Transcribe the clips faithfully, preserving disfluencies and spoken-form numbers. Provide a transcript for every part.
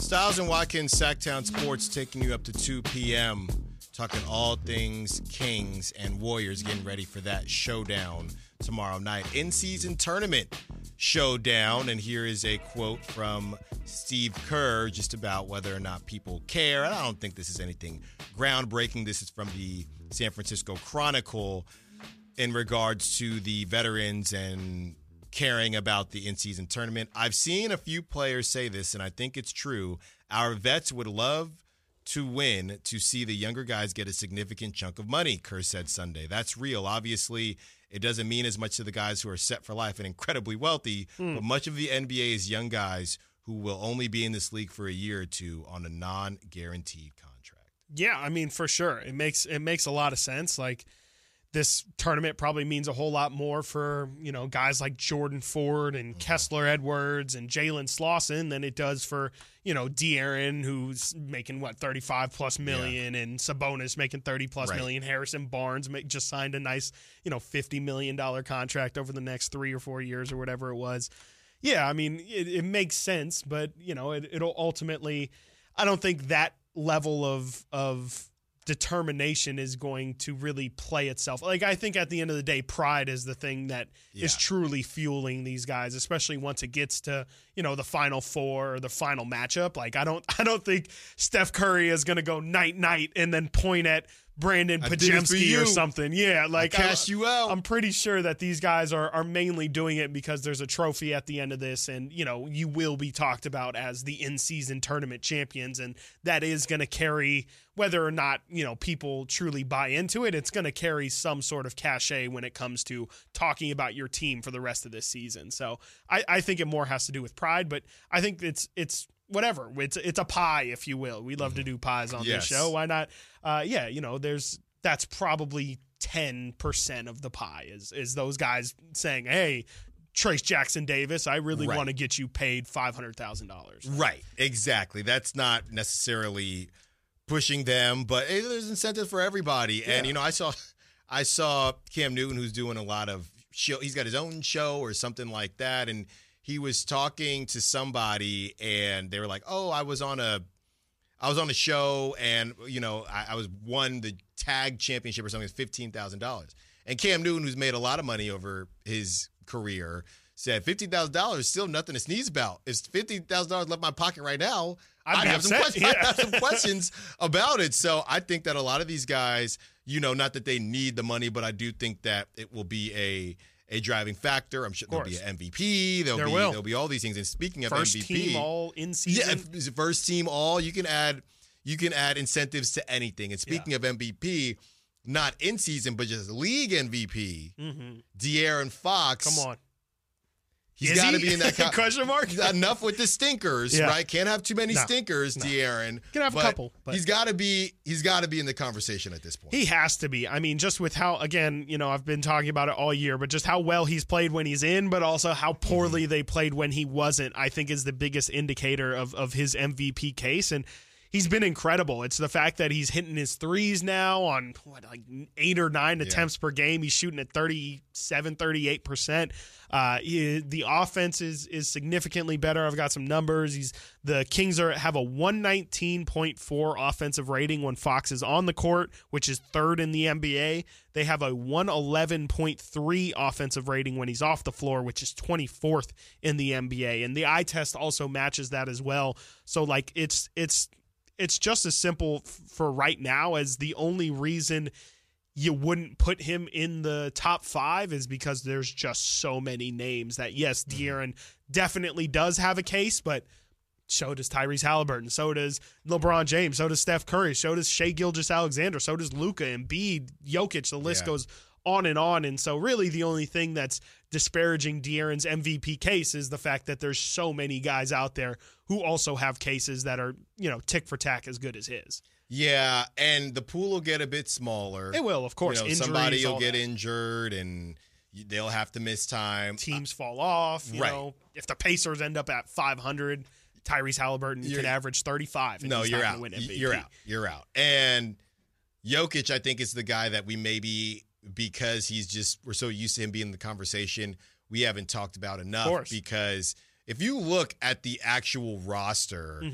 Styles and Watkins, Sacktown Sports, taking you up to two p.m., talking all things Kings and Warriors, getting ready for that showdown tomorrow night. In-season tournament showdown, and here is a quote from Steve Kerr just about whether or not people care. And I don't think this is anything groundbreaking. This is from the San Francisco Chronicle in regards to the veterans and caring about the in-season tournament. I've seen a few players say this, and I think it's true. Our vets would love to win to see the younger guys get a significant chunk of money, Kerr said Sunday. That's real. Obviously, it doesn't mean as much to the guys who are set for life and incredibly wealthy, mm. but much of the N B A is young guys who will only be in this league for a year or two on a non-guaranteed contract. Yeah, I mean, for sure. It makes it makes a lot of sense. Like, this tournament probably means a whole lot more for, you know, guys like Jordan Ford and mm-hmm. Kessler Edwards and Jalen Slauson than it does for, you know, De'Aaron, who's making, what, thirty-five plus million, yeah. and Sabonis making thirty plus right. million. Harrison Barnes make, just signed a nice, you know, fifty million dollars contract over the next three or four years or whatever it was. Yeah, I mean, it, it makes sense, but, you know, it, it'll ultimately, I don't think that level of of determination is going to really play itself. Like, I think at the end of the day, pride is the thing that yeah. is truly fueling these guys, especially once it gets to, you know, the final four or the final matchup. Like, I don't, I don't think Steph Curry is going to go night night and then point at Brandon Pajemski or something. Yeah, like I cast you out. I'm pretty sure that these guys are are mainly doing it because there's a trophy at the end of this, and you know, you will be talked about as the in-season tournament champions, and that is going to carry, whether or not, you know, people truly buy into it, it's going to carry some sort of cachet when it comes to talking about your team for the rest of this season. So I, I think it more has to do with pride, but I think it's it's whatever. It's it's a pie, if you will. We love to do pies on yes. this show. Why not? Uh, yeah, you know, there's that's probably ten percent of the pie is is those guys saying, hey, Trace Jackson Davis, I really right. want to get you paid five hundred thousand dollars. Right, exactly. That's not necessarily pushing them, but hey, there's incentive for everybody. Yeah. And, you know, I saw I saw Cam Newton, who's doing a lot of show. He's got his own show or something like that, and he was talking to somebody, and they were like, "Oh, I was on a, I was on a show, and you know, I, I was won the tag championship or something, fifteen thousand dollars." And Cam Newton, who's made a lot of money over his career, said, fifteen thousand dollars is still nothing to sneeze about. If fifteen thousand dollars left in my pocket right now, I'd have, some questions, yeah. I'd have some questions about it. So I think that a lot of these guys, you know, not that they need the money, but I do think that it will be a a driving factor. I'm sure there'll be an M V P. There'll there be will. there'll be all these things. And speaking of first M V P, team all in season. Yeah, first team all. You can add you can add incentives to anything. And speaking yeah. of M V P, not in season, but just league M V P, mm-hmm. De'Aaron Fox. Come on. He's got to he? be in that co- question mark. Enough with the stinkers, yeah. right? Can't have too many no. stinkers, no. De'Aaron. Can have a couple. But he's got to be. He's got to be in the conversation at this point. He has to be. I mean, just with how, again, you know, I've been talking about it all year, but just how well he's played when he's in, but also how poorly mm-hmm. they played when he wasn't, I think is the biggest indicator of of his M V P case. And he's been incredible. It's the fact that he's hitting his threes now on what, like eight or nine yeah. attempts per game. He's shooting at thirty-seven, thirty-eight percent. Uh, he, the offense is is significantly better. I've got some numbers. He's the Kings are have a one nineteen point four offensive rating when Fox is on the court, which is third in the N B A. They have a one eleven point three offensive rating when he's off the floor, which is twenty-fourth in the N B A. And the eye test also matches that as well. So like it's it's it's just as simple f- for right now as the only reason you wouldn't put him in the top five is because there's just so many names that, yes, De'Aaron definitely does have a case, but so does Tyrese Halliburton, so does LeBron James, so does Steph Curry, so does Shai Gilgeous-Alexander, so does Luka, Embiid, Jokic, the list yeah. goes on and on. And so really the only thing that's disparaging De'Aaron's M V P case is the fact that there's so many guys out there who also have cases that are, you know, tick for tack as good as his. Yeah, and the pool will get a bit smaller. It will, of course. You know, Injuries, somebody will get that. injured, and they'll have to miss time. Teams uh, fall off. You right. know, if the Pacers end up at five hundred, Tyrese Halliburton you're, can average thirty-five. And no, he's you're not out. Gonna win M V P. You're out. You're out. And Jokic, I think, is the guy that we maybe, because he's just, we're so used to him being in the conversation, we haven't talked about enough. Because if you look at the actual roster mm-hmm.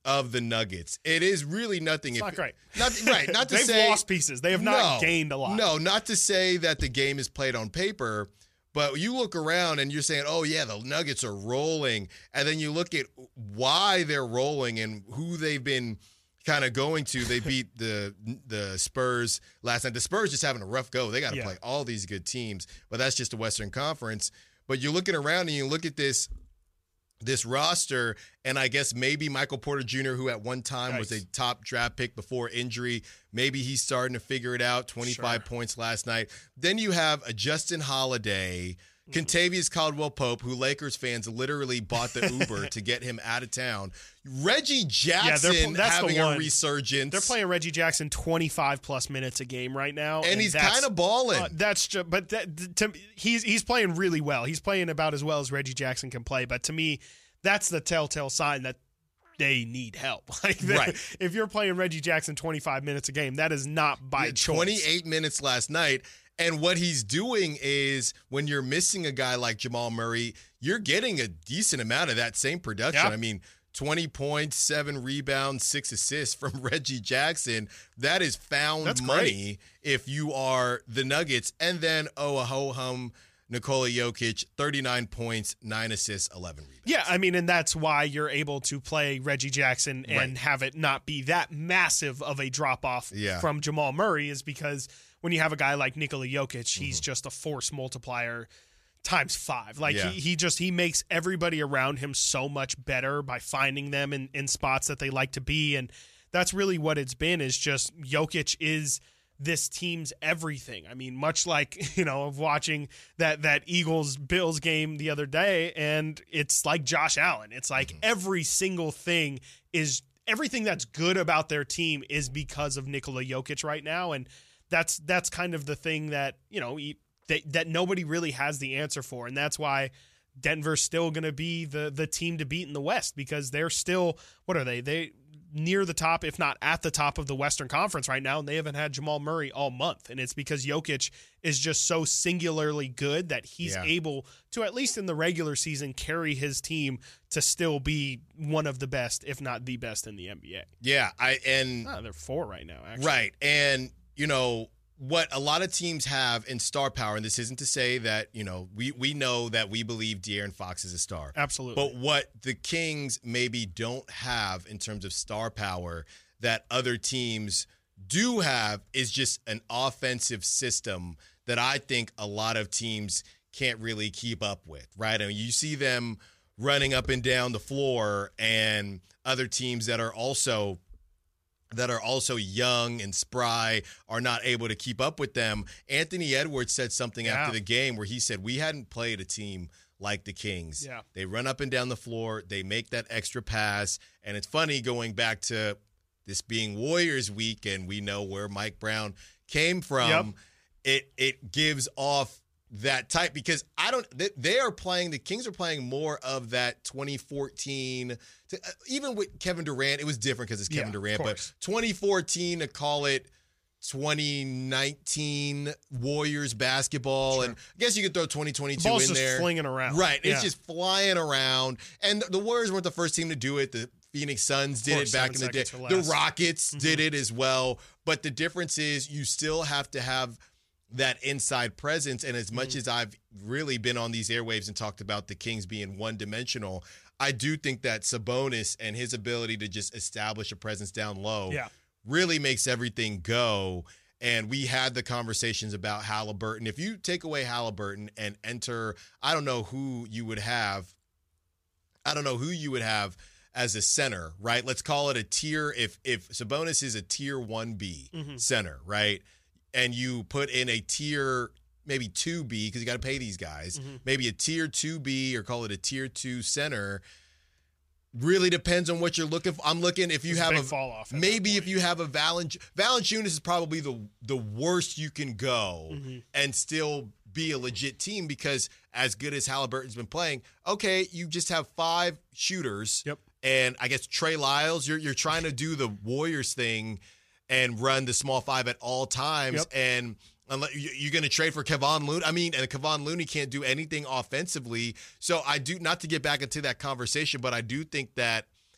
of the Nuggets. It is really nothing. It's if, not great. Not, right. Not to They've say. lost pieces. They have not no, gained a lot. No, not to say that the game is played on paper, but you look around and you're saying, oh, yeah, the Nuggets are rolling. And then you look at why they're rolling and who they've been kind of going to. They beat the the Spurs last night. The Spurs just having a rough go. They got to Yeah. play all these good teams, but that's just the Western Conference. But you're looking around and you look at this this roster, and I guess maybe Michael Porter Junior, who at one time Nice. was a top draft pick before injury, maybe he's starting to figure it out. twenty-five Sure. points last night. Then you have a Justin Holiday, Kentavious Caldwell-Pope, who Lakers fans literally bought the Uber to get him out of town. Reggie Jackson Yeah, they're- that's the having a one. resurgence. They're playing Reggie Jackson twenty-five plus minutes a game right now, and he's that's- kind of balling. Uh, that's just, but that, to, he's he's playing really well. He's playing about as well as Reggie Jackson can play. But to me, that's the telltale sign that they need help. Like, they- Right. if you're playing Reggie Jackson twenty-five minutes a game, that is not by Yeah, choice. twenty-eight minutes last night. And what he's doing is when you're missing a guy like Jamal Murray, you're getting a decent amount of that same production. Yeah. I mean, twenty points, seven rebounds, six assists from Reggie Jackson. That is found That's money if you are the Nuggets. And then, oh, a ho-hum, Nikola Jokic, thirty-nine points, nine assists, eleven rebounds. Yeah, I mean, and that's why you're able to play Reggie Jackson and Right. have it not be that massive of a drop off Yeah. from Jamal Murray, is because when you have a guy like Nikola Jokic, he's just a force multiplier times five. Like Yeah. he, he just he makes everybody around him so much better by finding them in, in spots that they like to be. And that's really what it's been, is just Jokic is this team's everything. I mean, much like, you know, of watching that that Eagles Bills game the other day, and it's like Josh Allen. It's like every single thing is everything that's good about their team is because of Nikola Jokic right now, and that's that's kind of the thing that, you know, he, they, that nobody really has the answer for, and that's why Denver's still going to be the the team to beat in the West, because they're still, what are they? They near the top, if not at the top of the Western Conference right now, and they haven't had Jamal Murray all month. And it's because Jokic is just so singularly good that he's Yeah. able to, at least in the regular season, carry his team to still be one of the best, if not the best in the N B A. Yeah, I and Ah, they're four right now, actually. right. And, you know, what a lot of teams have in star power, and this isn't to say that, you know, we, we know that we believe De'Aaron Fox is a star. Absolutely. But what the Kings maybe don't have in terms of star power that other teams do have is just an offensive system that I think a lot of teams can't really keep up with, right? I mean, you see them running up and down the floor, and other teams that are also that are also young and spry are not able to keep up with them. Anthony Edwards said something Yeah. after the game where he said, we hadn't played a team like the Kings. Yeah. They run up and down the floor. They make that extra pass. And it's funny going back to this being Warriors week, and we know where Mike Brown came from. Yep. It it gives off that type, because I don't they, they are playing the Kings are playing more of that twenty fourteen to, uh, even with Kevin Durant, it was different because it's Kevin Yeah, Durant, of but course. twenty fourteen to call it twenty nineteen Warriors basketball, Sure. and I guess you could throw twenty twenty-two The ball's in just there. flinging around. Right, Yeah. it's just flying around, and the Warriors weren't the first team to do it. The Phoenix Suns did course, it back in seven the day. seconds or The less. Rockets did it as well. But the difference is you still have to have that inside presence. And as much as I've really been on these airwaves and talked about the Kings being one-dimensional, I do think that Sabonis and his ability to just establish a presence down low Yeah. really makes everything go. And we had the conversations about Halliburton. If you take away Halliburton and enter, I don't know who you would have. I don't know who you would have as a center, right? Let's call it a tier. If if Sabonis is a tier one B Mhm. center, right? And you put in a tier maybe two B, because you got to pay these guys, Mhm. maybe a tier two B or call it a tier two center. Really depends on what you're looking for. I'm looking if you There's a have big a fall off at maybe that if point. you have a Valench Valanciunas is probably the the worst you can go Mhm. and still be a legit team, because as good as Halliburton's been playing, okay, you just have five shooters. Yep. And I guess Trey Lyles, you're you're trying to do the Warriors thing and run the small five at all times. Yep. And unless you- you're going to trade for Kevon Looney. I mean, and Kevon Looney can't do anything offensively. So I do, not to get back into that conversation, but I do think that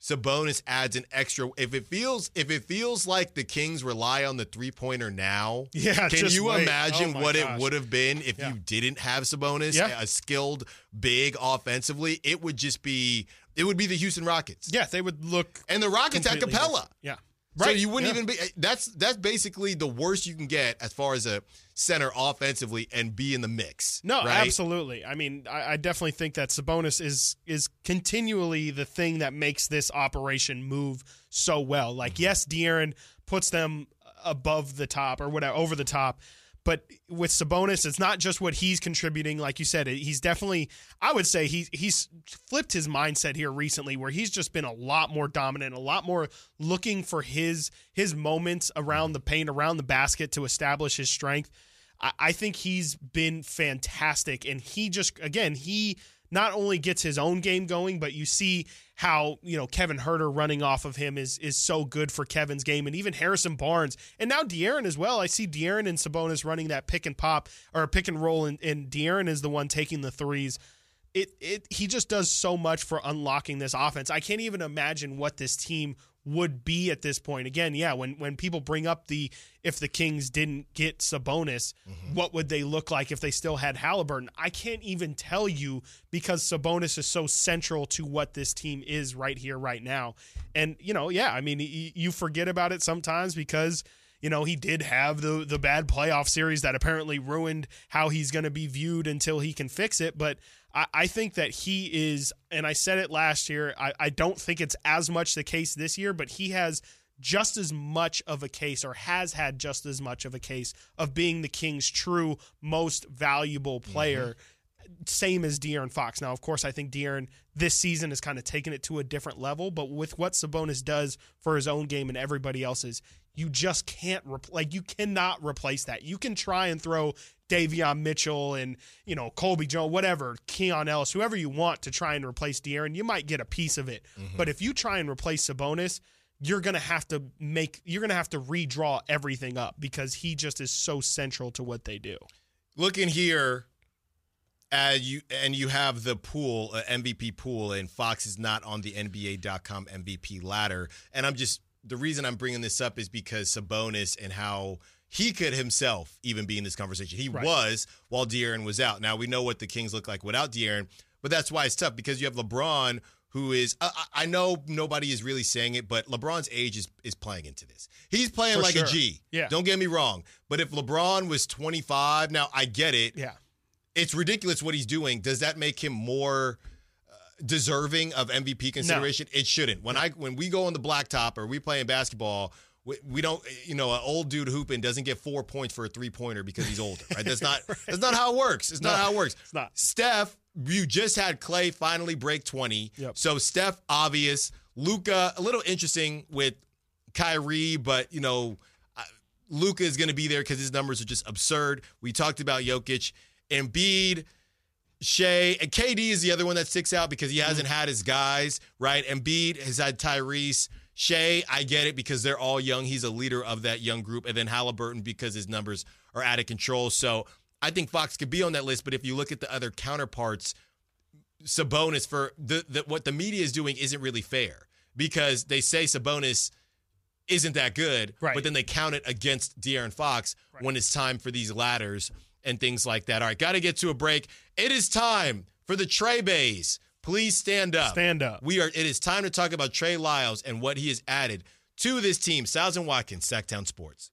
Sabonis adds an extra. If it feels if it feels like the Kings rely on the three-pointer now, yeah, can just you wait. imagine oh what gosh. it would have been if yeah. you didn't have Sabonis, yeah. a skilled big offensively? It would just be it would be the Houston Rockets. Yeah, they would look And the Rockets had Capella. Different. Yeah. Right. So Right. you wouldn't yeah. even be that's that's basically the worst you can get as far as a center offensively and be in the mix. No, right? absolutely. I mean, I, I definitely think that Sabonis is is continually the thing that makes this operation move so well. Like, Mm-hmm. yes, De'Aaron puts them above the top or whatever, over the top. But with Sabonis, it's not just what he's contributing. Like you said, he's definitely, I would say he, he's flipped his mindset here recently where he's just been a lot more dominant, a lot more looking for his his moments around the paint, around the basket to establish his strength. I, I think he's been fantastic. And he just, again, he not only gets his own game going, but you see how, you know, Kevin Huerter running off of him is is so good for Kevin's game, and even Harrison Barnes, and now De'Aaron as well. I see De'Aaron and Sabonis running that pick and pop or pick and roll, and, and De'Aaron is the one taking the threes. It it he just does so much for unlocking this offense. I can't even imagine what this team would be at this point. Again, yeah, when when people bring up the if the Kings didn't get Sabonis, mm-hmm. what would they look like if they still had Halliburton? I can't even tell you because Sabonis is so central to what this team is right here, right now. And, you know, yeah, I mean, you forget about it sometimes because, you know, he did have the the bad playoff series that apparently ruined how he's going to be viewed until he can fix it. But I, I think that he is, and I said it last year, I, I don't think it's as much the case this year, but he has just as much of a case or has had just as much of a case of being the Kings' true most valuable player. Mm-hmm. Same as De'Aaron Fox. Now, of course, I think De'Aaron this season has kind of taken it to a different level, but with what Sabonis does for his own game and everybody else's, you just can't, re- like, you cannot replace that. You can try and throw Davion Mitchell and, you know, Colby Jones, whatever, Keon Ellis, whoever you want to try and replace De'Aaron, you might get a piece of it. Mm-hmm. But if you try and replace Sabonis, you're going to have to make, you're going to have to redraw everything up because he just is so central to what they do. Looking here, Uh, you and you have the pool, uh, M V P pool, and Fox is not on the N B A dot com M V P ladder. And I'm just the reason I'm bringing this up is because Sabonis and how he could himself even be in this conversation. He right. was while De'Aaron was out. Now we know what the Kings look like without De'Aaron, but that's why it's tough because you have LeBron, who is uh, I know nobody is really saying it, but LeBron's age is is playing into this. He's playing For like sure. a G. Yeah. Don't get me wrong, but if LeBron was twenty-five, now I get it. Yeah. It's ridiculous what he's doing. Does that make him more uh, deserving of M V P consideration? No. It shouldn't. When I when we go on the blacktop or we playing basketball, we, we don't, you know, an old dude hooping doesn't get four points for a three-pointer because he's older, right? That's not right. That's not how it works. It's no, not how it works. It's not. Steph, you just had Clay finally break twenty. Yep. So Steph, obvious. Luka, a little interesting with Kyrie, but, you know, uh, Luka is going to be there because his numbers are just absurd. We talked about Jokic. Embiid, Shea, and K D is the other one that sticks out because he hasn't had his guys, right? Embiid has had Tyrese. Shea, I get it because they're all young. He's a leader of that young group. And then Halliburton because his numbers are out of control. So I think Fox could be on that list. But if you look at the other counterparts, Sabonis, for the, the what the media is doing isn't really fair because they say Sabonis isn't that good, right. but then they count it against De'Aaron Fox right. when it's time for these ladders and things like that. All right, got to get to a break. It is time for the Trey Bays. Please stand up. Stand up. We are. It is time to talk about Trey Lyles and what he has added to this team. Stiles and Watkins, Sacktown Sports.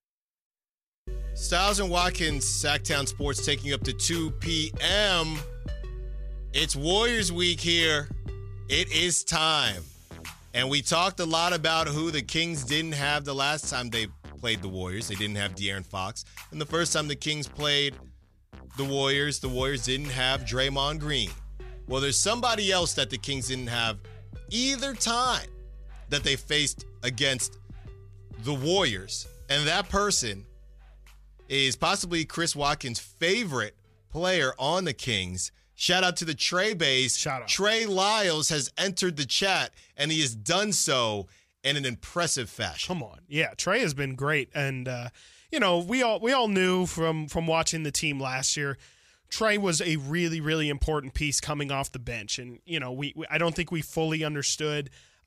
Stiles and Watkins, Sacktown Sports, taking you up to two p.m. It's Warriors Week here. It is time. And we talked a lot about who the Kings didn't have the last time they played the Warriors. They didn't have De'Aaron Fox. And the first time the Kings played the Warriors, the Warriors didn't have Draymond Green. Well, there's somebody else that the Kings didn't have either time that they faced against the Warriors. And that person is possibly Chris Watkins' favorite player on the Kings. Shout out to the Trey Bays. Shout out. Trey Lyles has entered the chat, and he has done so in an impressive fashion. Come on. Yeah, Trey has been great. And, uh, you know, we all we all knew from, from watching the team last year, Trey was a really, really important piece coming off the bench. And, you know, we, we I don't think we fully understood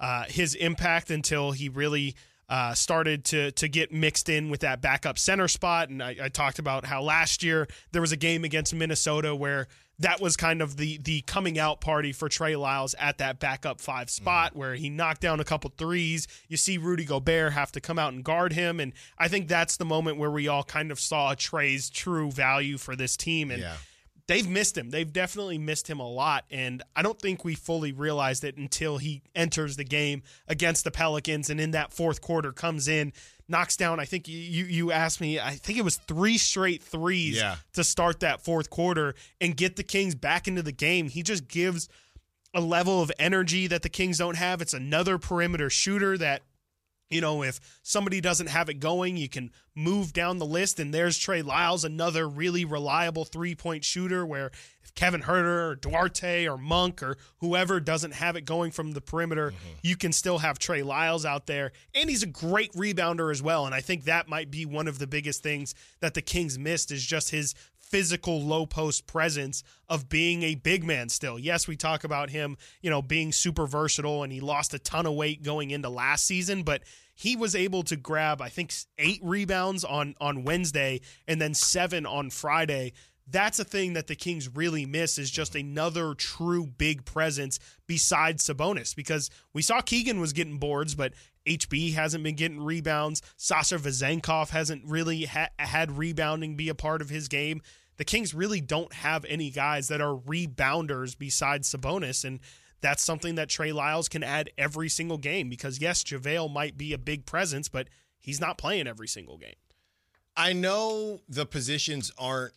uh, his impact until he really uh, started to to get mixed in with that backup center spot. And I, I talked about how last year there was a game against Minnesota where that was kind of the the coming out party for Trey Lyles at that backup five spot, mm-hmm. where he knocked down a couple threes. You see Rudy Gobert have to come out and guard him, and I think that's the moment where we all kind of saw Trey's true value for this team. And yeah. they've missed him. They've definitely missed him a lot, and I don't think we fully realized it until he enters the game against the Pelicans, and in that fourth quarter comes in, knocks down, I think you you asked me, I think it was three straight threes yeah. to start that fourth quarter and get the Kings back into the game. He just gives a level of energy that the Kings don't have. It's another perimeter shooter that, you know, if somebody doesn't have it going, you can move down the list, and there's Trey Lyles, another really reliable three-point shooter where if Kevin Huerter or Duarte or Monk or whoever doesn't have it going from the perimeter, mm-hmm. you can still have Trey Lyles out there. And he's a great rebounder as well, and I think that might be one of the biggest things that the Kings missed is just his physical low-post presence of being a big man still. Yes, we talk about him, you know, being super versatile, and he lost a ton of weight going into last season, but he was able to grab, I think, eight rebounds on, on Wednesday and then seven on Friday. That's a thing that the Kings really miss is just another true big presence besides Sabonis, because we saw Keegan was getting boards, but H B hasn't been getting rebounds. Sasha Vezenkov hasn't really ha- had rebounding be a part of his game. The Kings really don't have any guys that are rebounders besides Sabonis, and that's something that Trey Lyles can add every single game because, yes, JaVale might be a big presence, but he's not playing every single game. I know the positions aren't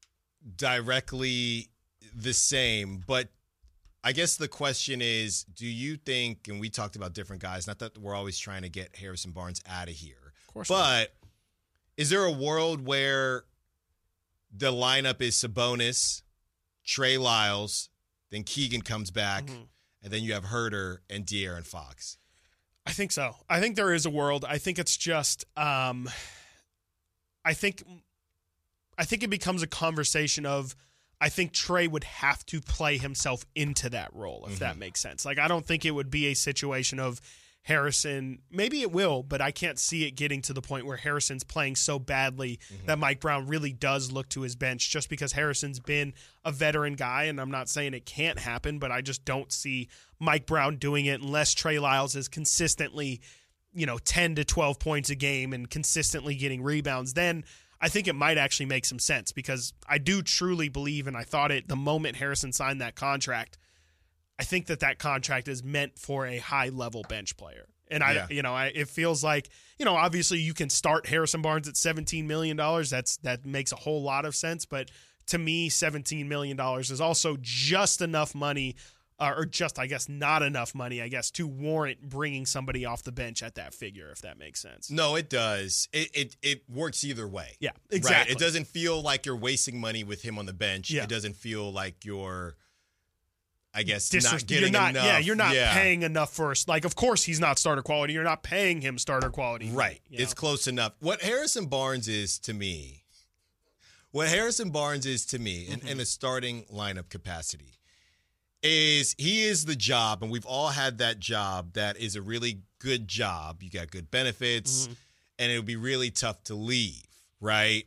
directly the same, but I guess the question is, do you think, and we talked about different guys, not that we're always trying to get Harrison Barnes out of here, of course, but not. Is there a world where the lineup is Sabonis, Trey Lyles, then Keegan comes back, mm-hmm. and then you have Huerter and De'Aaron Fox? I think so. I think there is a world. I think it's just, um, I think, I think it becomes a conversation of, I think Trey would have to play himself into that role, if mm-hmm. that makes sense. Like, I don't think it would be a situation of Harrison, maybe it will, but I can't see it getting to the point where Harrison's playing so badly mm-hmm. that Mike Brown really does look to his bench just because Harrison's been a veteran guy, and I'm not saying it can't happen, but I just don't see Mike Brown doing it unless Trey Lyles is consistently, you know, ten to twelve points a game and consistently getting rebounds. Then I think it might actually make some sense because I do truly believe, and I thought it the moment Harrison signed that contract, I think that that contract is meant for a high-level bench player. And, I, yeah. you know, I, it feels like, you know, obviously you can start Harrison Barnes at seventeen million dollars. That's That makes a whole lot of sense. But to me, seventeen million dollars is also just enough money, uh, or just, I guess, not enough money, I guess, to warrant bringing somebody off the bench at that figure, if that makes sense. No, it does. It it, it works either way. Yeah, exactly. Right? It doesn't feel like you're wasting money with him on the bench. Yeah. It doesn't feel like you're, I guess, Disres- not getting you're not, enough. Yeah, you're not yeah. paying enough for, like, of course he's not starter quality. You're not paying him starter quality. Right. You know? It's close enough. What Harrison Barnes is to me, what Harrison Barnes is to me in, mm-hmm. in a starting lineup capacity is he is the job, and we've all had that job that is a really good job. You got good benefits, mm-hmm. and it would be really tough to leave, right?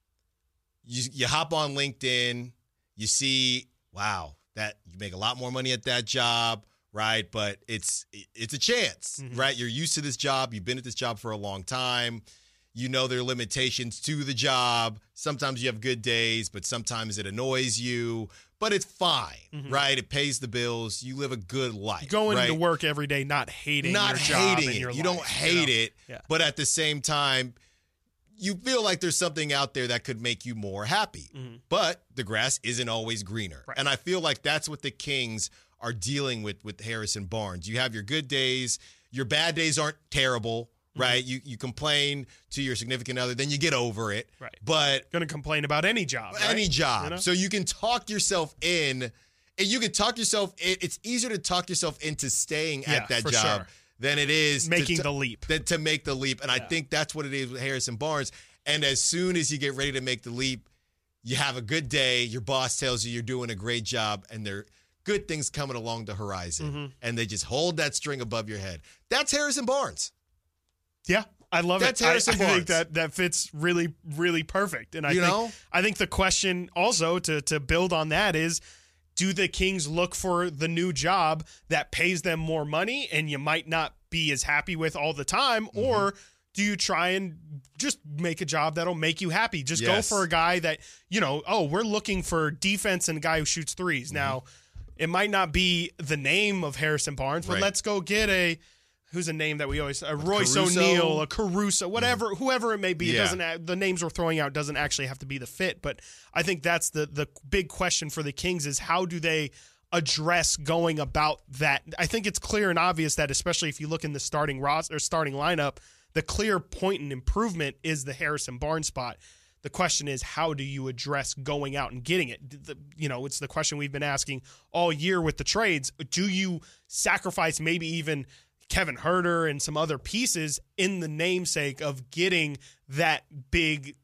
You, you hop on LinkedIn, you see, wow, that you make a lot more money at that job, right? But it's it's a chance, mm-hmm. right? You're used to this job. You've been at this job for a long time. You know there are limitations to the job. Sometimes you have good days, but sometimes it annoys you. But it's fine, mm-hmm. right? It pays the bills. You live a good life. Going right? to work every day, not hating not your job hating and it. your You life, don't hate you know? it, yeah. but at the same time, you feel like there's something out there that could make you more happy. Mm-hmm. But the grass isn't always greener. Right. And I feel like that's what the Kings are dealing with with Harrison Barnes. You have your good days. Your bad days aren't terrible, mm-hmm. right? You you complain to your significant other, then you get over it. Right. But going to complain about any job, right? Any job. You know? So you can talk yourself in. And you can talk yourself in. It's easier to talk yourself into staying yeah, at that for job sure. than it is making to, the leap. Than to make the leap. And yeah. I think that's what it is with Harrison Barnes. And as soon as you get ready to make the leap, you have a good day. Your boss tells you you're doing a great job, and they're good things coming along the horizon, mm-hmm. and they just hold that string above your head. That's Harrison Barnes. Yeah, I love That's it. Harrison I, I Barnes. think that that fits really, really perfect. And I You think know? I think the question also to to build on that is, do the Kings look for the new job that pays them more money and you might not be as happy with all the time, mm-hmm. or do you try and just make a job that'll make you happy? Just Yes. go for a guy that, you know, oh, we're looking for defense and a guy who shoots threes. Mm-hmm. Now, it might not be the name of Harrison Barnes, but Right. let's go get a who's a name that we always a Royce Caruso? O'Neal, a Caruso, whatever, mm-hmm. whoever it may be. It Yeah. doesn't ha- the names we're throwing out doesn't actually have to be the fit, but I think that's the the big question for the Kings is how do they address going about that? I think it's clear and obvious that especially if you look in the starting roster or starting lineup, the clear point and improvement is the Harrison Barnes spot. The question is, how do you address going out and getting it? The, you know, it's the question we've been asking all year with the trades. Do you sacrifice maybe even Kevin Huerter and some other pieces in the namesake of getting that big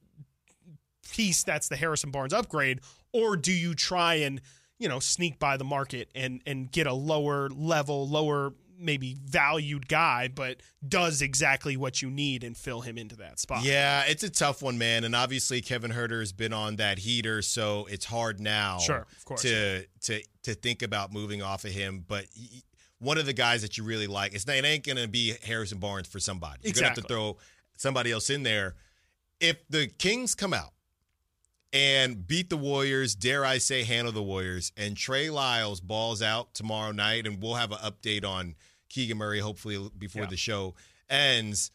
piece that's the Harrison Barnes upgrade? Or do you try and, you know, sneak by the market and, and get a lower level, lower maybe valued guy, but does exactly what you need and fill him into that spot? Yeah, it's a tough one, man. And obviously Kevin Huerter has been on that heater, so it's hard now Sure, of course. to to to think about moving off of him. But he, one of the guys that you really like, it's not, it ain't going to be Harrison Barnes for somebody. You're Exactly. going to have to throw somebody else in there. If the Kings come out and beat the Warriors, dare I say handle the Warriors, and Trey Lyles balls out tomorrow night, and we'll have an update on Keegan Murray hopefully before Yeah. the show ends,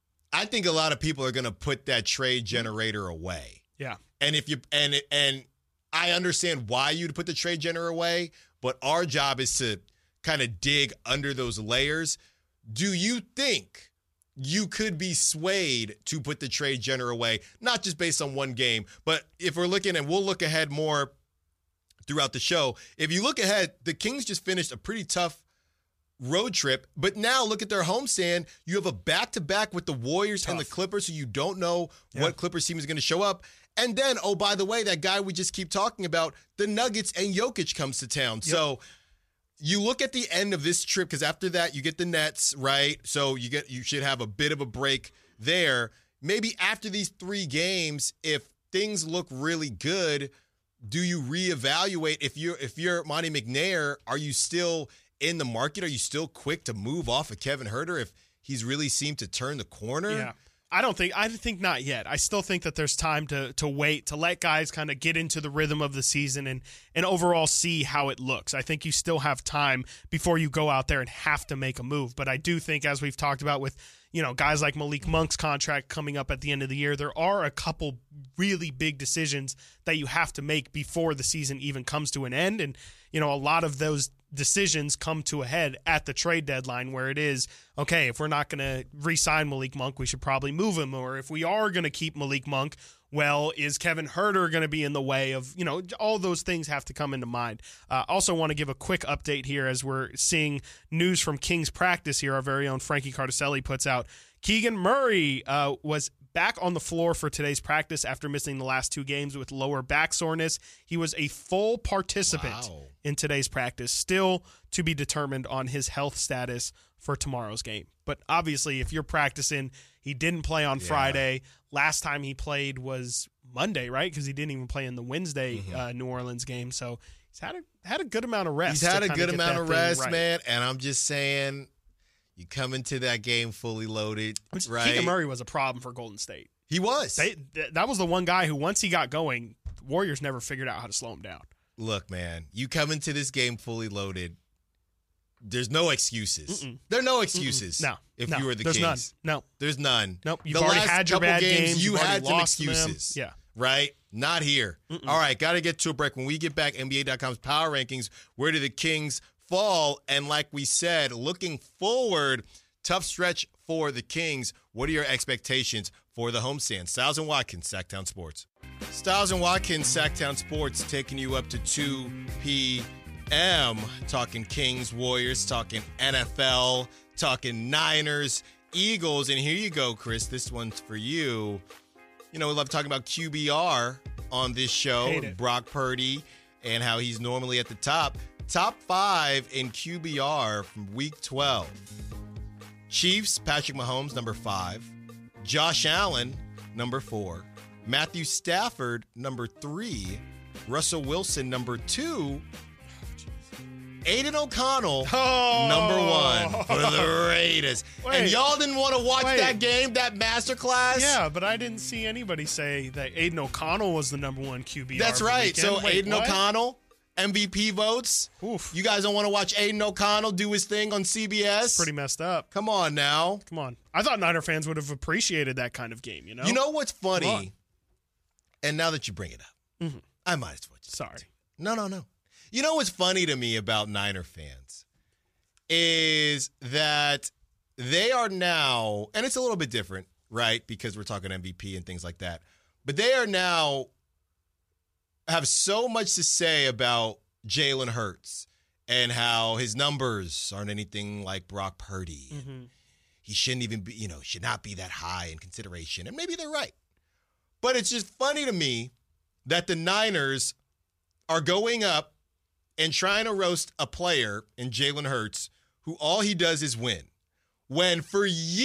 I think a lot of people are going to put that trade generator away. Yeah. And if you and and I understand why you'd put the trade generator away, but our job is to kind of dig under those layers. Do you think you could be swayed to put the trade generator away, not just based on one game, but if we're looking, and we'll look ahead more throughout the show. If you look ahead, the Kings just finished a pretty tough road trip, but now look at their homestand. You have a back-to-back with the Warriors Tough. and the Clippers, so you don't know Yeah. what Clippers team is going to show up. And then, oh, by the way, that guy we just keep talking about, the Nuggets and Jokic comes to town. Yep. So you look at the end of this trip, because after that you get the Nets, right? So you get you should have a bit of a break there. Maybe after these three games, if things look really good, do you reevaluate? If you're if you're Monty McNair, are you still in the market? Are you still quick to move off of Kevin Huerter if he's really seemed to turn the corner? Yeah. I don't think I think not yet. I still think that there's time to to wait, to let guys kind of get into the rhythm of the season and and overall see how it looks. I think you still have time before you go out there and have to make a move. But I do think, as we've talked about with, you know, guys like Malik Monk's contract coming up at the end of the year, there are a couple really big decisions that you have to make before the season even comes to an end. And, you know, a lot of those decisions come to a head at the trade deadline, where it is, okay, if we're not going to re-sign Malik Monk, we should probably move him. Or if we are going to keep Malik Monk, well, is Kevin Huerter going to be in the way of, you know, all those things have to come into mind. Uh, also want to give a quick update here as we're seeing news from Kings practice here. Our very own Frankie Cardicelli puts out Keegan Murray uh, was back on the floor for today's practice after missing the last two games with lower back soreness. He was a full participant Wow. in today's practice, still to be determined on his health status for tomorrow's game. But obviously, if you're practicing, he didn't play on Yeah. Friday. Last time he played was Monday, right? Because he didn't even play in the Wednesday Mm-hmm. uh, New Orleans game. So he's had a had a good amount of rest. He's had to a kinda good get amount that of thing rest, right. man. And I'm just saying, you come into that game fully loaded, Which, right? Keegan Murray was a problem for Golden State. He was. They, th- that was the one guy who, once he got going, Warriors never figured out how to slow him down. Look, man, you come into this game fully loaded. There's no excuses. Mm-mm. There are no excuses. No, if no, you were the there's Kings, none. No, there's none. nope. You've The already last had your couple bad games, games. you You've already had some lost them. excuses. Yeah. Right? Not here. Mm-mm. All right, got to get to a break. When we get back, N B A dot com's power rankings. Where do the Kings fall? And like we said, looking forward, tough stretch for the Kings. What are your expectations for the homestand? Styles and Watkins, Sacktown Sports. Styles and Watkins, Sacktown Sports, taking you up to two p.m. Talking Kings, Warriors, talking N F L, talking Niners, Eagles. And here you go, Chris. This one's for you. You know, we love talking about Q B R on this show. Hate it. Brock Purdy and how he's normally at the top. top five in Q B R from week twelve. Chiefs, Patrick Mahomes, number five. Josh Allen, number four. Matthew Stafford, number three. Russell Wilson, number two. Aiden O'Connell, oh. number one for the Raiders. Wait. And y'all didn't want to watch Wait. that game, that masterclass? Yeah, but I didn't see anybody say that Aiden O'Connell was the number one Q B R. That's right. So Wait, Aiden what? O'Connell, M V P votes. Oof. You guys don't want to watch Aiden O'Connell do his thing on C B S? Pretty messed up. Come on now. Come on. I thought Niner fans would have appreciated that kind of game, you know? You know what's Come on. funny? And now that you bring it up, Mhm. I might as well. Just Sorry. No, no, no. You know what's funny to me about Niner fans is that they are now, and it's a little bit different, right? Because we're talking M V P and things like that. But they are now have so much to say about Jalen Hurts and how his numbers aren't anything like Brock Purdy. Mm-hmm. He shouldn't even be, you know, should not be that high in consideration. And maybe they're right. But it's just funny to me that the Niners are going up and trying to roast a player in Jalen Hurts who all he does is win. When for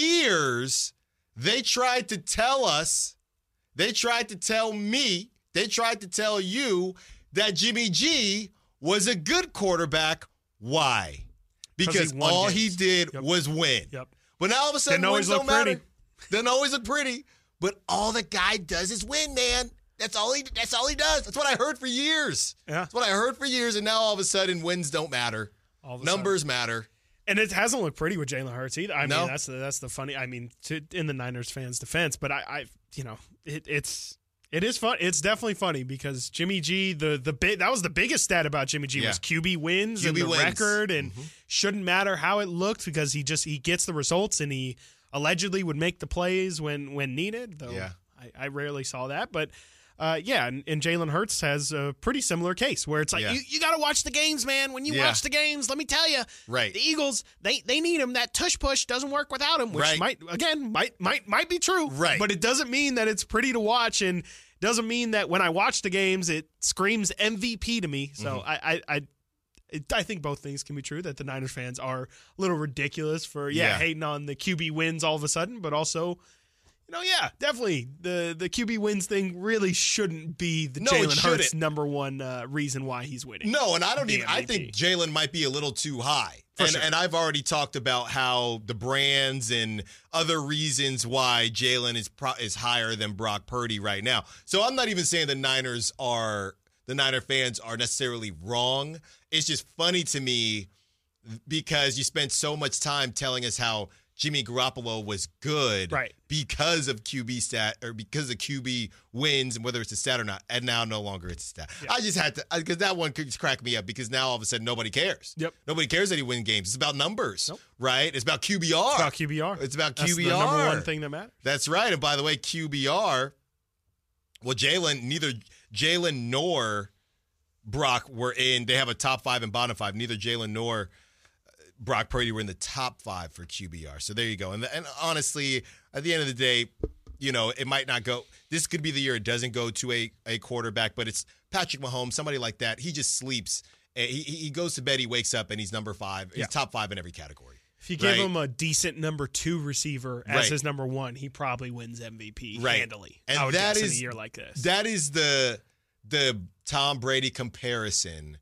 years they tried to tell us, they tried to tell me, they tried to tell you that Jimmy G was a good quarterback. Why? Because he won all games. he did Yep. was win. Yep. But now all of a sudden, Didn't always wins look don't matter. pretty. Doesn't always look pretty. But all the guy does is win, man. That's all he. That's all he does. That's what I heard for years. Yeah. That's what I heard for years. And now all of a sudden, wins don't matter. All of a Numbers matter. And it hasn't looked pretty with Jalen Hurts either. I No. mean, that's the that's the funny. I mean, to, in the Niners fans' defense, but I, I you know, it, it's it is fun. It's definitely funny because Jimmy G, the the big that was the biggest stat about Jimmy G Yeah. was Q B wins Q B and the wins. record, and Mhm. shouldn't matter how it looked because he just he gets the results and he allegedly would make the plays when when needed. Though Yeah. I, I rarely saw that, but. Uh, yeah, and, and Jalen Hurts has a pretty similar case where it's like, Yeah. you, you got to watch the games, man. When you Yeah. watch the games, let me tell you, Right. the Eagles, they they need him. That tush push doesn't work without him, which Right. might, again, might might might be true. Right. But it doesn't mean that it's pretty to watch, and doesn't mean that when I watch the games, it screams M V P to me. So Mm-hmm. I I. I it, I think both things can be true, that the Niners fans are a little ridiculous for, yeah, Yeah. hating on the Q B wins all of a sudden, but also, you know, yeah, definitely. The the Q B wins thing really shouldn't be the No, it Jalen Hurts shouldn't. number one uh, reason why he's winning. No, and I don't The even. I M V P. think Jalen might be a little too high. For and sure. and I've already talked about how the brands and other reasons why Jalen is pro, is higher than Brock Purdy right now. So I'm not even saying the Niners are the Niner fans are necessarily wrong. It's just funny to me because you spent so much time telling us how Jimmy Garoppolo was good, Right. because of Q B stat or because of Q B wins and whether it's a stat or not, and now no longer it's a stat. Yeah. I just had to because that one could just crack me up because now all of a sudden nobody cares. Yep. Nobody cares that he wins games. It's about numbers, Nope. right? It's about Q B R. It's about Q B R. It's about That's Q B R. the number one thing that matters. That's right. And by the way, Q B R. Well, Jalen, neither Jalen nor Brock were in. They have a top five and bottom five. Neither Jalen nor Brock Purdy were in the top five for Q B R. So there you go. And, and honestly, at the end of the day, you know, it might not go. This could be the year it doesn't go to a, a quarterback, but it's Patrick Mahomes, somebody like that. He just sleeps. He, he goes to bed, he wakes up, and he's number five. He's Yeah. top five in every category. If you give Right. him a decent number two receiver as Right. his number one, he probably wins M V P Right. handily. And I would that guess in is- a year like this. That is the the Tom Brady comparison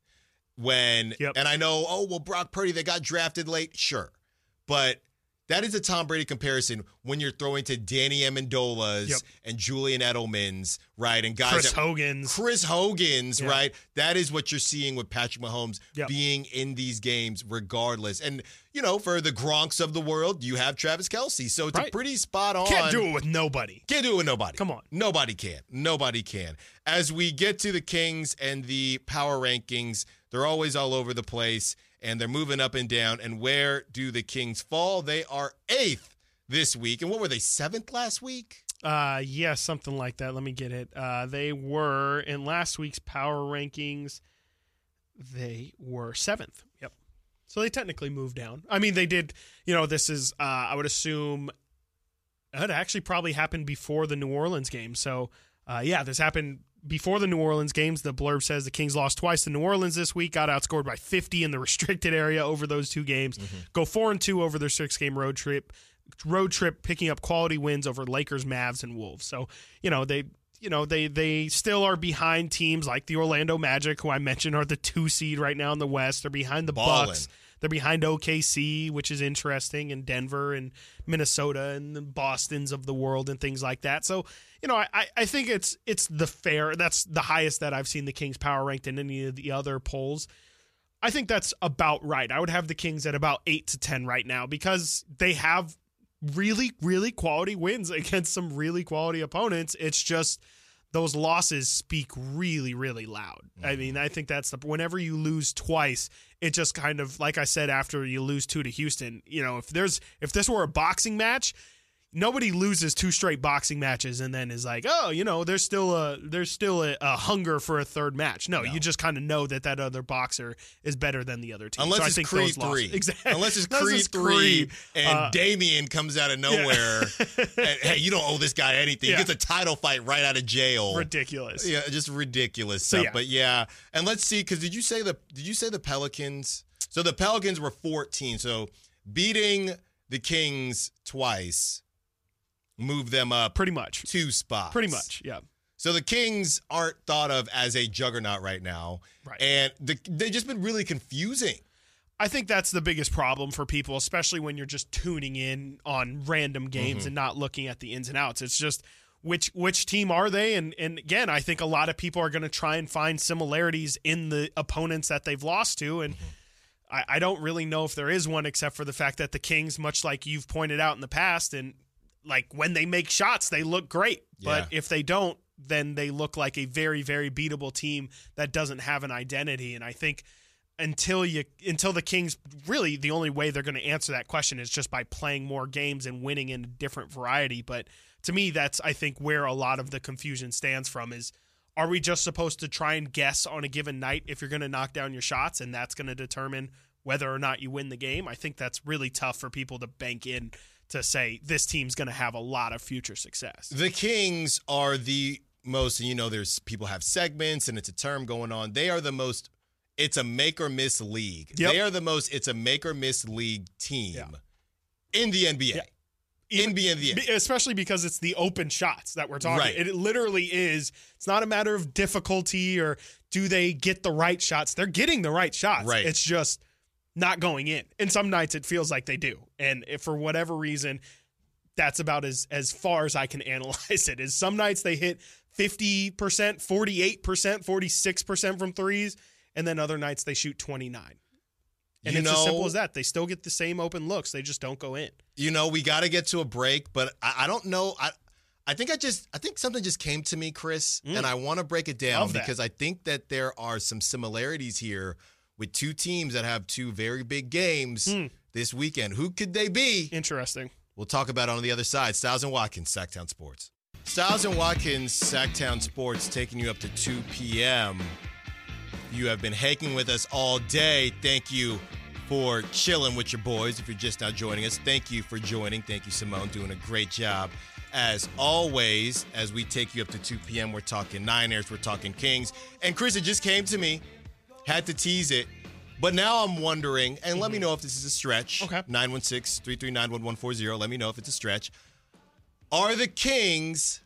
when Yep. and I know, oh well, Brock Purdy, they got drafted late, sure. But that is a Tom Brady comparison when you're throwing to Danny Amendola's Yep. and Julian Edelman's, right? And guys Chris that, Hogan's. Chris Hogan's, Yeah. right? That is what you're seeing with Patrick Mahomes Yep. being in these games regardless. And, you know, for the Gronks of the world, you have Travis Kelce. So it's a Right. pretty spot on. Can't do it with nobody. Can't do it with nobody. Come on. Nobody can. Nobody can. As we get to the Kings and the power rankings, they're always all over the place, and they're moving up and down. And where do the Kings fall? They are eighth this week. And what were they, seventh last week? Uh, yeah, something like that. Let me get it. Uh, they were in last week's power rankings. They were seventh. Yep. So they technically moved down. I mean, they did. You know, this is. Uh, I would assume it actually probably happened before the New Orleans game. So, uh, yeah, this happened before the New Orleans games, the blurb says the Kings lost twice to New Orleans this week, got outscored by fifty in the restricted area over those two games, mm-hmm. go four and two over their six-game road trip, road trip picking up quality wins over Lakers, Mavs, and Wolves. So, you know, they you know they they still are behind teams like the Orlando Magic, who I mentioned are the two seed right now in the West. They're behind the Ballin'. Bucks. They're behind O K C, which is interesting, and Denver and Minnesota and the Bostons of the world and things like that. So, you know, I, I think it's it's the fair. That's the highest that I've seen the Kings power ranked in any of the other polls. I think that's about right. I would have the Kings at about eight to ten right now because they have really, really quality wins against some really quality opponents. It's just those losses speak really, really loud. Mm-hmm. I mean, I think that's the whenever you lose twice, it just kind of, like I said, after you lose two to Houston, you know, if there's if this were a boxing match, nobody loses two straight boxing matches and then is like, oh, you know, there's still a there's still a, a hunger for a third match. No, no. You just kind of know that that other boxer is better than the other team. Unless so it's I think Creed those three. Exactly. Unless it's Unless Creed it's three Creed. and Uh, Damien comes out of nowhere. Yeah. And, hey, you don't owe this guy anything. Yeah. He gets a title fight right out of jail. Ridiculous. Yeah, just ridiculous So, stuff. yeah. But yeah, and let's see, because did you say the did you say the Pelicans? So the Pelicans were fourteen. So beating the Kings twice moved them up Pretty much. two spots. Pretty much, yeah. So the Kings aren't thought of as a juggernaut right now. Right. And the, they've just been really confusing. I think that's the biggest problem for people, especially when you're just tuning in on random games Mm-hmm. and not looking at the ins and outs. It's just which which team are they? And and again, I think a lot of people are going to try and find similarities in the opponents that they've lost to. And mm-hmm. I, I don't really know if there is one, except for the fact that the Kings, much like you've pointed out in the past, and like when they make shots, they look great. Yeah. But if they don't, then they look like a very, very beatable team that doesn't have an identity. And I think until you until the Kings, really the only way they're going to answer that question is just by playing more games and winning in a different variety. But to me, that's I think where a lot of the confusion stands from is, are we just supposed to try and guess on a given night if you're going to knock down your shots, and that's going to determine whether or not you win the game? I think that's really tough for people to bank in to say this team's going to have a lot of future success. The Kings are the most, you know, there's people have segments and it's a term going on. They are the most, it's a make or miss league. Yep. They are the most, it's a make or miss league team Yeah. in the N B A. Yeah. In the N B A. Especially because it's the open shots that we're talking. Right. It literally is. It's not a matter of difficulty or do they get the right shots. They're getting the right shots. Right. It's just not going in. And some nights it feels like they do. And if for whatever reason, that's about as, as far as I can analyze it. Is some nights they hit fifty percent, forty-eight percent, forty-six percent from threes, and then other nights they shoot twenty-nine. And You it's know, as simple as that. They still get the same open looks. They just don't go in. You know, we got to get to a break, but I, I don't know. I I think I just I think something just came to me, Chris, Mm. and I want to break it down Love that. because I think that there are some similarities here with two teams that have two very big games Mm. this weekend. Who could they be? Interesting. We'll talk about it on the other side. Styles and Watkins, Sacktown Sports. Styles and Watkins, Sacktown Sports, taking you up to two p.m. You have been hanging with us all day. Thank you for chilling with your boys. If you're just now joining us, thank you for joining. Thank you, Simone, doing a great job. As always, as we take you up to two p.m., we're talking Niners, we're talking Kings. And Chris, it just came to me, had to tease it, but now I'm wondering, and let me know if this is a stretch. Okay. nine one six, three three nine, one one four zero. Let me know if it's a stretch. Are the Kings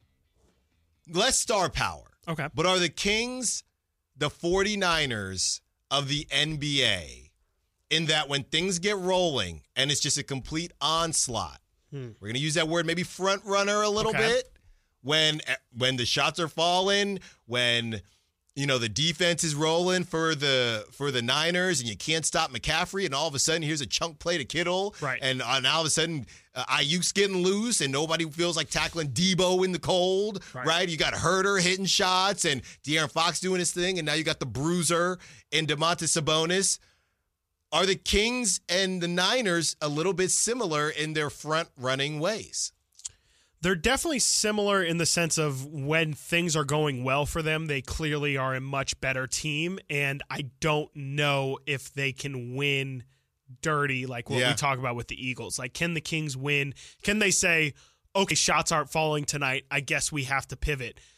less star power? Okay. But are the Kings the 49ers of the N B A in that when things get rolling and it's just a complete onslaught, Hmm. we're going to use that word maybe front runner a little Okay. bit, when when the shots are falling, when you know the defense is rolling for the for the Niners and you can't stop McCaffrey, and all of a sudden here's a chunk play to Kittle, Right. and uh, now all of a sudden uh, Ayuk's getting loose and nobody feels like tackling Debo in the cold, Right. right? You got Herter hitting shots and De'Aaron Fox doing his thing, and now you got the bruiser and DeMontis Sabonis. Are the Kings and the Niners a little bit similar in their front-running ways? They're definitely similar in the sense of when things are going well for them, they clearly are a much better team. And I don't know if they can win dirty like what Yeah. we talk about with the Eagles. Like, can the Kings win? Can they say, okay, shots aren't falling tonight, I guess we have to pivot?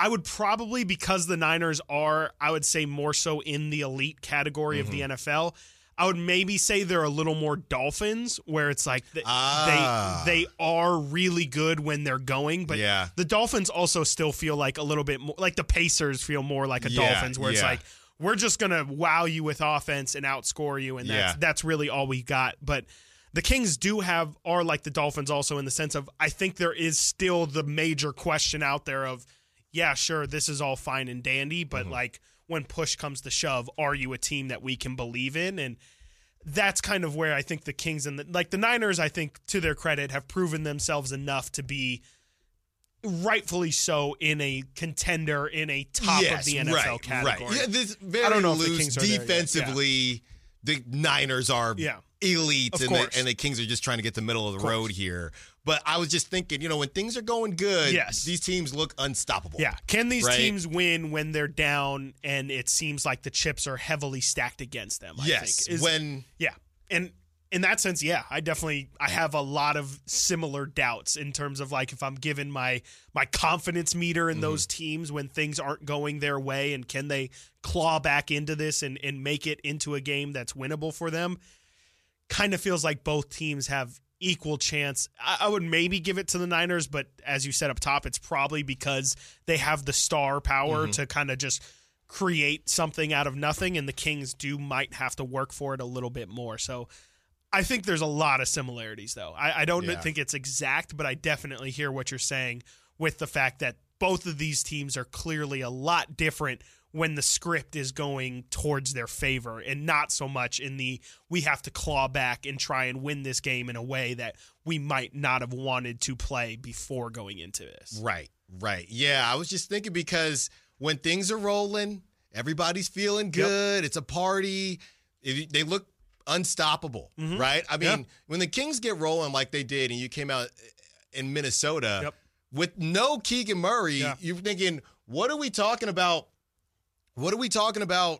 I would probably, because the Niners are, I would say more so in the elite category mm-hmm. of the N F L, I would maybe say they're a little more Dolphins, where it's like the, ah. they they are really good when they're going, but yeah. the Dolphins also still feel like a little bit more, like the Pacers feel more like a yeah, Dolphins, where yeah. it's like, we're just going to wow you with offense and outscore you, and that's, yeah. that's really all we got. But the Kings do have, are like the Dolphins also in the sense of, I think there is still the major question out there of, yeah, sure, this is all fine and dandy, but mm-hmm. like when push comes to shove, are you a team that we can believe in? And that's kind of where I think the Kings and the, like the Niners, I think to their credit, have proven themselves enough to be rightfully so in a contender in a top yes, of the N F L right, category. Right. Yeah, this very I don't know loose. if the Kings are defensively, yeah. the Niners are yeah. elite, of and course. the, and the Kings are just trying to get the middle of the of road here. But I was just thinking, you know, when things are going good, yes. these teams look unstoppable. Yeah. Can these right? teams win when they're down and it seems like the chips are heavily stacked against them? I yes. think. Is, when yeah. And in that sense, yeah, I definitely I have a lot of similar doubts in terms of like if I'm given my my confidence meter in mm-hmm. those teams when things aren't going their way, and can they claw back into this and, and make it into a game that's winnable for them? Kind of feels like both teams have equal chance. I, I would maybe give it to the Niners, but as you said up top, it's probably because they have the star power mm-hmm. to kind of just create something out of nothing, and the Kings do might have to work for it a little bit more. So I think there's a lot of similarities, though. I, I don't yeah. think it's exact, but I definitely hear what you're saying with the fact that both of these teams are clearly a lot different when the script is going towards their favor, and not so much in the we have to claw back and try and win this game in a way that we might not have wanted to play before going into this. Right, right. Yeah, I was just thinking because when things are rolling, everybody's feeling good. Yep. It's a party. It, they look unstoppable, mm-hmm. right? I mean, yep. when the Kings get rolling like they did and you came out in Minnesota yep. with no Keegan Murray, yeah. you're thinking, what are we talking about? What are we talking about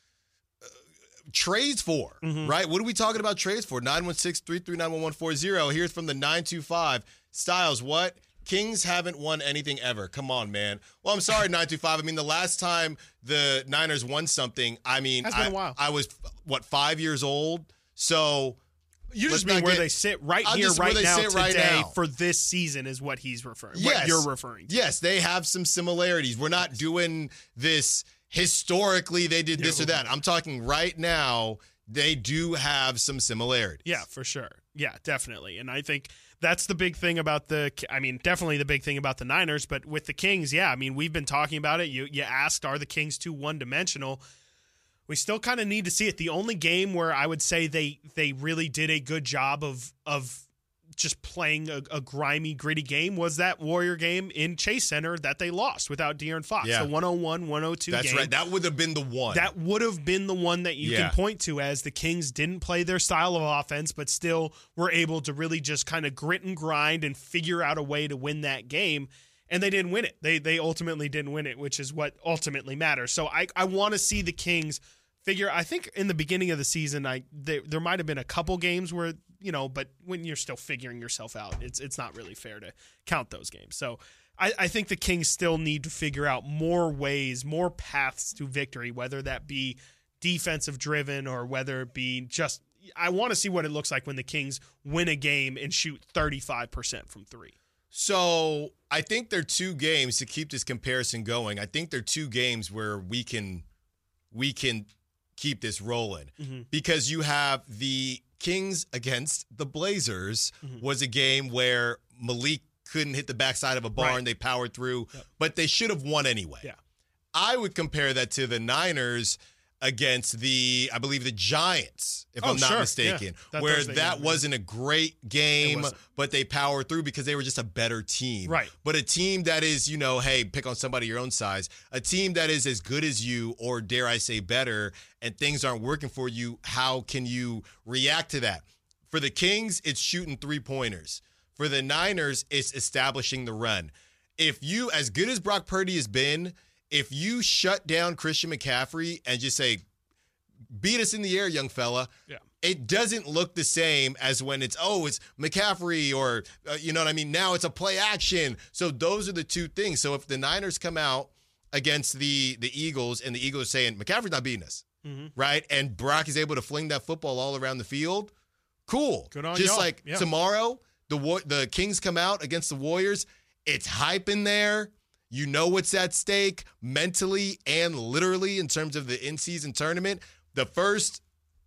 uh, trades for, mm-hmm. right? What are we talking about trades for? nine one six, three three nine, one one four zero. Here's from the nine two five. Styles, what? Kings haven't won anything ever. Come on, man. Well, I'm sorry, nine two five. I mean, the last time the Niners won something, I mean, That's been I, a while. I was, what, five years old? So you just mean where get, they sit right I'll here, right now, today right now. for this season is what he's referring. Yes. What you're referring to. Yes, they have some similarities. We're not doing this historically they did this or that. I'm talking right now, they do have some similarities. Yeah, for sure. Yeah, definitely. And I think that's the big thing about the I mean, definitely the big thing about the Niners, but with the Kings, yeah, I mean, we've been talking about it. You you asked, are the Kings too one-dimensional? We still kind of need to see it. The only game where I would say they they really did a good job of of just playing a, a grimy, gritty game was that Warrior game in Chase Center that they lost without De'Aaron Fox. Yeah. The one oh one one oh two That's game. right. That would have been the one. That would have been the one that you yeah. can point to as the Kings didn't play their style of offense, but still were able to really just kind of grit and grind and figure out a way to win that game. And they didn't win it. They they ultimately didn't win it, which is what ultimately matters. So I, I want to see the Kings figure. I think in the beginning of the season, I they, there might have been a couple games where, you know, but when you're still figuring yourself out, it's it's not really fair to count those games. So I, I think the Kings still need to figure out more ways, more paths to victory, whether that be defensive driven or whether it be just, I want to see what it looks like when the Kings win a game and shoot thirty-five percent from three. So I think there are two games to keep this comparison going. I think there are two games where we can we can keep this rolling mm-hmm. because you have the Kings against the Blazers mm-hmm. was a game where Malik couldn't hit the backside of a barn. Right. They powered through, yep. but they should have won anyway. Yeah. I would compare that to the Niners against the, I believe, the Giants, if oh, I'm not sure. mistaken, yeah. that where Thursday that game, wasn't a great game, but they powered through because they were just a better team. Right. But a team that is, you know, hey, pick on somebody your own size, a team that is as good as you, or dare I say better, and things aren't working for you, how can you react to that? For the Kings, it's shooting three-pointers. For the Niners, it's establishing the run. If you, as good as Brock Purdy has been, if you shut down Christian McCaffrey and just say, beat us in the air, young fella, yeah. it doesn't look the same as when it's, oh, it's McCaffrey or, uh, you know what I mean? Now it's a play action. So those are the two things. So if the Niners come out against the the Eagles, and the Eagles saying, McCaffrey's not beating us, mm-hmm. right? And Brock is able to fling that football all around the field. Cool. Good on Just y'all. like yeah. tomorrow, the the Kings come out against the Warriors. It's hype in there. You know what's at stake mentally and literally in terms of the in-season tournament. The first,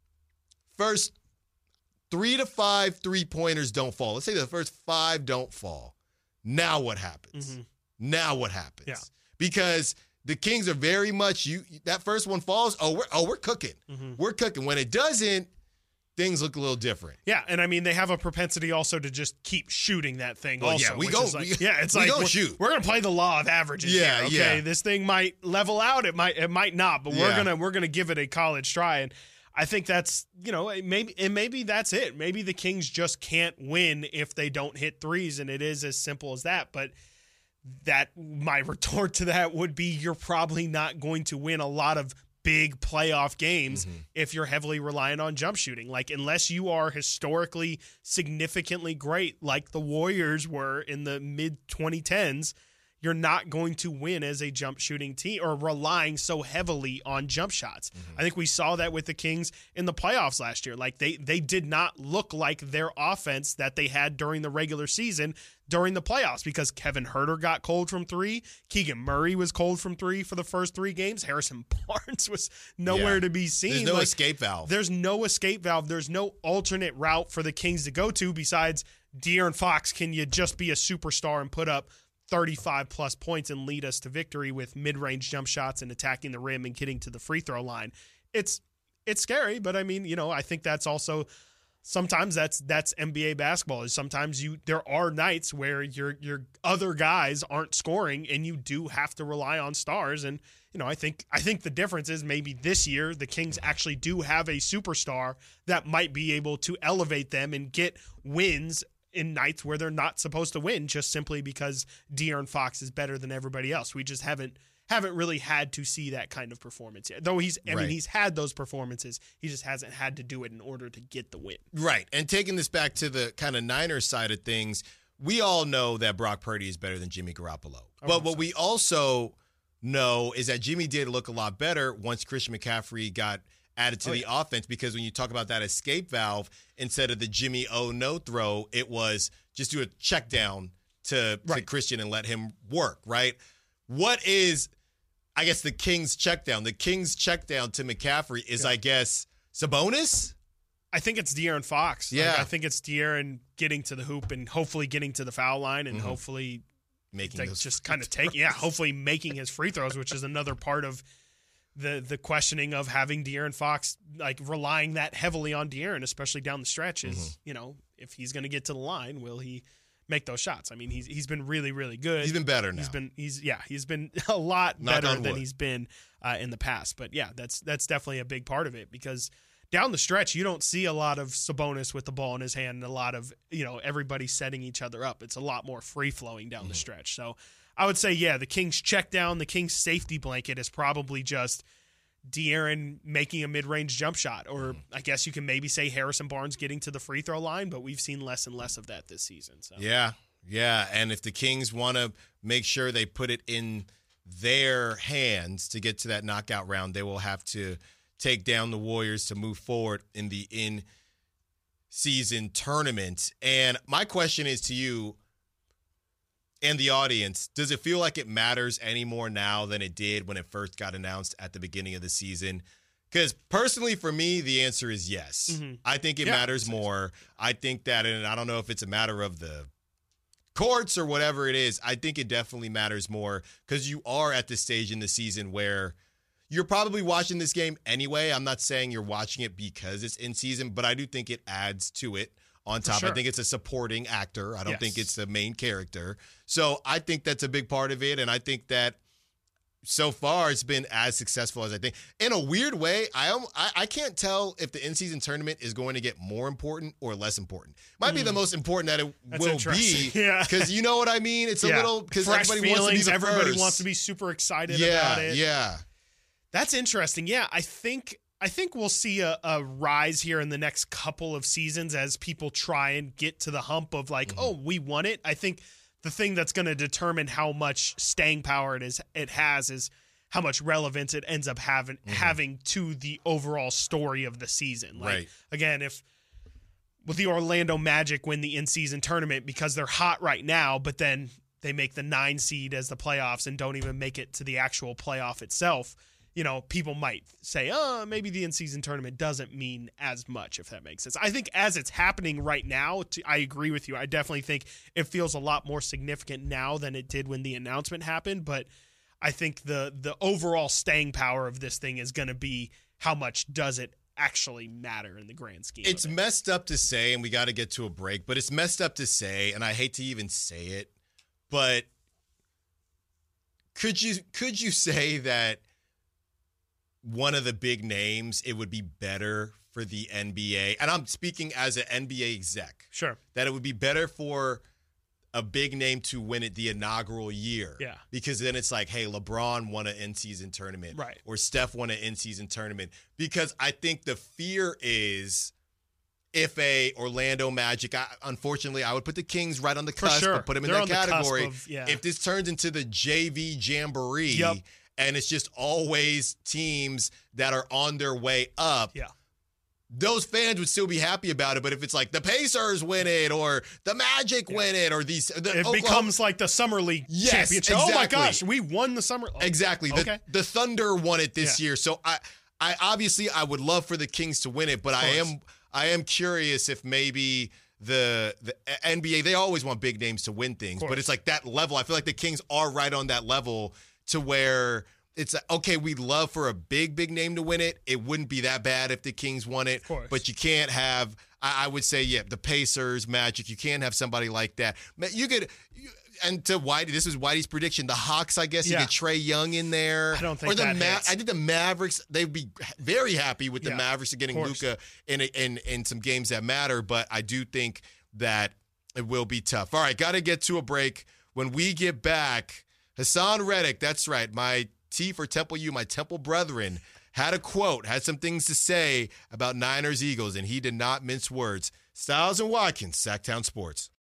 first three to five three-pointers don't fall. Let's say the first five don't fall. Now what happens? Mm-hmm. Now what happens? Yeah. Because the Kings are very much, you. that first one falls, oh, we're, oh, we're cooking. Mm-hmm. We're cooking. When it doesn't, things look a little different. Yeah, and I mean they have a propensity also to just keep shooting that thing. Well, also, yeah, we which go. is like, we, yeah, it's we like go we're, shoot. we're gonna play the law of averages. Yeah, here, okay, yeah. this thing might level out. It might, it might not, but we're Yeah. gonna we're gonna give it a college try. And I think that's you know maybe and maybe that's it. Maybe the Kings just can't win if they don't hit threes, and it is as simple as that. But that my retort to that would be you're probably not going to win a lot of big playoff games Mm-hmm. if you're heavily reliant on jump shooting. Like unless you are historically significantly great like the Warriors were in the mid twenty tens, you're not going to win as a jump shooting team or relying so heavily on jump shots. Mm-hmm. I think we saw that with the Kings in the playoffs last year. Like they they did not look like their offense that they had during the regular season during the playoffs because Kevin Huerter got cold from three. Keegan Murray was cold from three for the first three games. Harrison Barnes was nowhere Yeah. to be seen. There's no Like, escape valve. There's no escape valve. There's no alternate route for the Kings to go to besides De'Aaron Fox. Can you just be a superstar and put up thirty-five plus points and lead us to victory with mid-range jump shots and attacking the rim and getting to the free throw line? It's it's scary, but I mean, you know, I think that's also sometimes that's that's N B A basketball. Is sometimes you there are nights where your your other guys aren't scoring and you do have to rely on stars. And you know, I think I think the difference is maybe this year the Kings actually do have a superstar that might be able to elevate them and get wins in nights where they're not supposed to win just simply because De'Aaron Fox is better than everybody else. We just haven't haven't really had to see that kind of performance yet. Though he's I Right. mean he's had those performances. He just hasn't had to do it in order to get the win. Right. And taking this back to the kind of Niners side of things, we all know that Brock Purdy is better than Jimmy Garoppolo. But what we also know is that Jimmy did look a lot better once Christian McCaffrey got added to Oh, the yeah. offense, because when you talk about that escape valve, instead of the Jimmy O no throw, it was just do a check down to, to Right. Christian and let him work, right? What is, I guess, the Kings check down? The Kings check down to McCaffrey is, Yeah. I guess, Sabonis? I think it's De'Aaron Fox. Like, Yeah. I think it's De'Aaron getting to the hoop and hopefully getting to the foul line and Mhm. hopefully Making like, those just free kind of take throws. yeah, hopefully making his free throws, which is another part of the the questioning of having De'Aaron Fox, like relying that heavily on De'Aaron, especially down the stretch, is Mhm. you know, if he's going to get to the line, will he make those shots? I mean, he's he's been really really good. He's been better now. He's been he's yeah he's been a lot Knock better on than wood. he's been uh, in the past. But yeah, that's that's definitely a big part of it because down the stretch you don't see a lot of Sabonis with the ball in his hand and a lot of you know everybody setting each other up. It's a lot more free flowing down Mm-hmm. the stretch. So I would say yeah, the Kings check down, the Kings safety blanket is probably just De'Aaron making a mid-range jump shot, or Mm-hmm. I guess you can maybe say Harrison Barnes getting to the free throw line, but we've seen less and less of that this season. So Yeah, yeah. And if the Kings want to make sure they put it in their hands to get to that knockout round, they will have to take down the Warriors to move forward in the in-season tournament. And my question is to you and the audience, does it feel like it matters any more now than it did when it first got announced at the beginning of the season? Because personally, for me, the answer is yes. Mm-hmm. I think it Yeah, matters more. I think that, and I don't know if it's a matter of the courts or whatever it is, I think it definitely matters more because you are at this stage in the season where you're probably watching this game anyway. I'm not saying you're watching it because it's in season, but I do think it adds to it on top. sure. I think it's a supporting actor. I don't Yes. think it's the main character. So I think that's a big part of it, and I think that so far it's been as successful as I think. In a weird way, I am, I, I can't tell if the in-season tournament is going to get more important or less important. Might be the most important that it That's will interesting. be. Yeah. Because you know what I mean? It's a Yeah. little, because Fresh everybody wants to be feelings, the everybody first. wants to be super excited yeah, about it. Yeah, That's interesting. Yeah, I think I think we'll see a, a rise here in the next couple of seasons as people try and get to the hump of like, Mm-hmm. oh, we won it. I think the thing that's going to determine how much staying power it is it has is how much relevance it ends up having mm-hmm. having to the overall story of the season. Like, right. Again, if with the Orlando Magic win the in-season tournament because they're hot right now, but then they make the nine seed as the playoffs and don't even make it to the actual playoff itself, you know, people might say, oh, maybe the in-season tournament doesn't mean as much, if that makes sense. I think as it's happening right now, to, I agree with you. I definitely think it feels a lot more significant now than it did when the announcement happened, but I think the the overall staying power of this thing is going to be how much does it actually matter in the grand scheme. It's of it. messed up to say, and we got to get to a break, but it's messed up to say, and I hate to even say it, but could you could you say that one of the big names, it would be better for the N B A, and I'm speaking as an N B A exec, sure, that it would be better for a big name to win it the inaugural year. Yeah. Because then it's like, hey, LeBron won an in-season tournament. Right. Or Steph won an in-season tournament. Because I think the fear is if a Orlando Magic, I, unfortunately, I would put the Kings right on the cusp, sure. but put them in They're that category. Of, yeah. If this turns into the J V Jamboree yep. and it's just always teams that are on their way up, yeah. those fans would still be happy about it. But if it's like the Pacers win it or the Magic yeah. win it or these. The it Oklahoma, becomes like the Summer League yes, championship. Exactly. Oh my gosh, we won the Summer League. Exactly. The, okay. the Thunder won it this yeah. year. So I, I obviously I would love for the Kings to win it, but I am I am curious if maybe the the N B A, they always want big names to win things, but it's like that level. I feel like the Kings are right on that level to where it's okay, we'd love for a big, big name to win it. It wouldn't be that bad if the Kings won it. But you can't have, I, I would say, yeah, the Pacers, Magic, you can't have somebody like that. You could, you, and to Whitey, this is Whitey's prediction, the Hawks, I guess, yeah. you get Trae Young in there. I don't think or the that Ma- hits. I think the Mavericks, they'd be very happy with the yeah, Mavericks getting Luka in, in, in some games that matter. But I do think that it will be tough. All right, got to get to a break. When we get back, Hassan Reddick, that's right, my T for Temple U, my Temple brethren, had a quote, had some things to say about Niners Eagles, and he did not mince words. Styles and Watkins, Sacktown Sports.